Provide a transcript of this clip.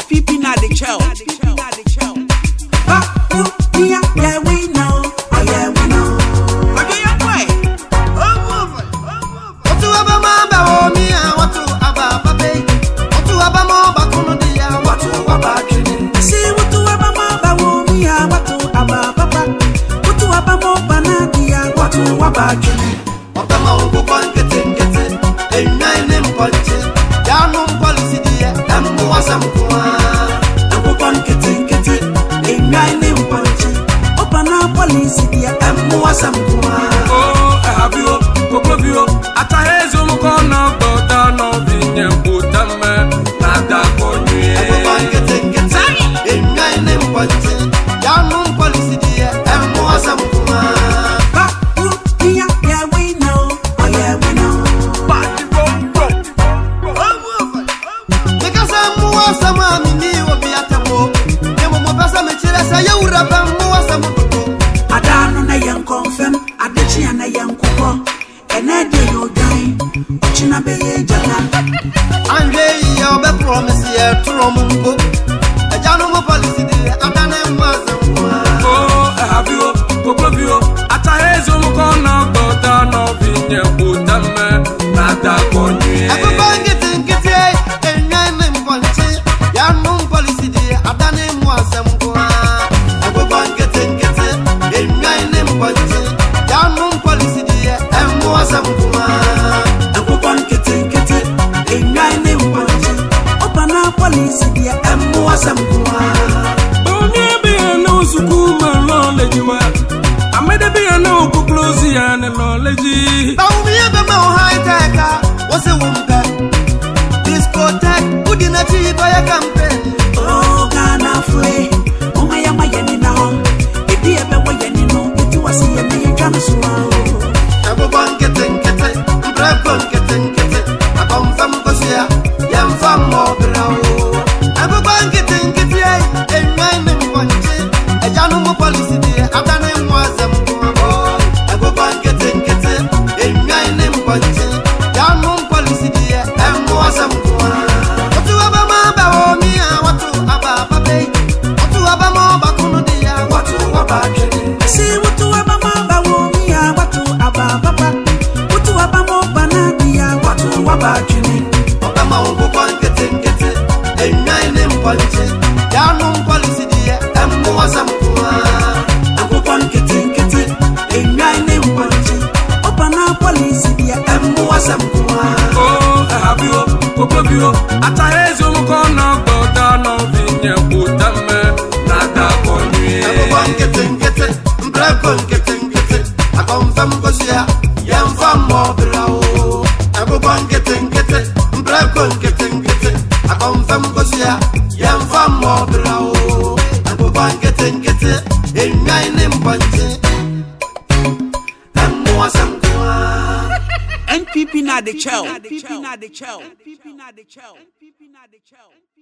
NPP na the chow. Yeah, we know. Oh, yeah, we know. Okay, your boy. What to Abama, me, what to Ababa Bay? What to Abama, Bakuno, what to Abakini? See what to Abama, me, what to Ababa. What to Abama, Banadia, what to Abakini? What about getting a 9 point? Yanum policy, dear, and was some police dia Oh, I have you, Popovio, at a hazel corner, but I know the Putame, Nada Pony. A 9 point. Yanum policy, dear, and was some yeah, we know. Oh, yeah, we know. Because I'm more some money will be at the book. There were more person, I you rap and more some. Confirm Adichi and a young couple, and I did your dying. China Bay Jana. I'm ready, you'll be promised here to Romungo. A Jano policy, and then was Oh, I have you, Popovio, at a hazel corner, but I know the Putame, Nada Pony. I'm getting a 9 point. Yanum policy, and then was some. I'm getting a 9 point. Yanum policy, and was some. I'm getting a 9 point. Open up policy, dear, and was some. Oh, maybe I know Sukuma knowledge. I made a be a no close and knowledge. Now we have a more high tech. What's a woman? Discotheque, put in a tea by a campaign. Oh, Ghana free. Oh, my Yamma now. If you ever were any no, it was a million drums. Everyone getting black on getting I come from Gosia, young from Mobile. Everyone getting a 9 point. A Jano policy, I've done him was a everyone getting a 9 point. Jano policy, and was some. What to Abama, me, what to Ababa Bay? What to Abama, Bakuno, what to Abakini? See what to Abama, me, what to Ababa. What to Abama, Banadia, what to Abakini? Obama getting a 9 point. Yanum policy, and was some. I'm getting a 9 point. Open up policy, dear, and was some. Oh, I have you, Popovio, at a hazel corner, but I know the Putame, Nada Pony. Everyone getting black on getting I come from Gosia, young from Mobile. Everyone getting black on getting I come from Gosia, young from Mobile. Everyone getting a 9 point. And more some. NPP na the chow. NPP na the chow. NPP na the chow.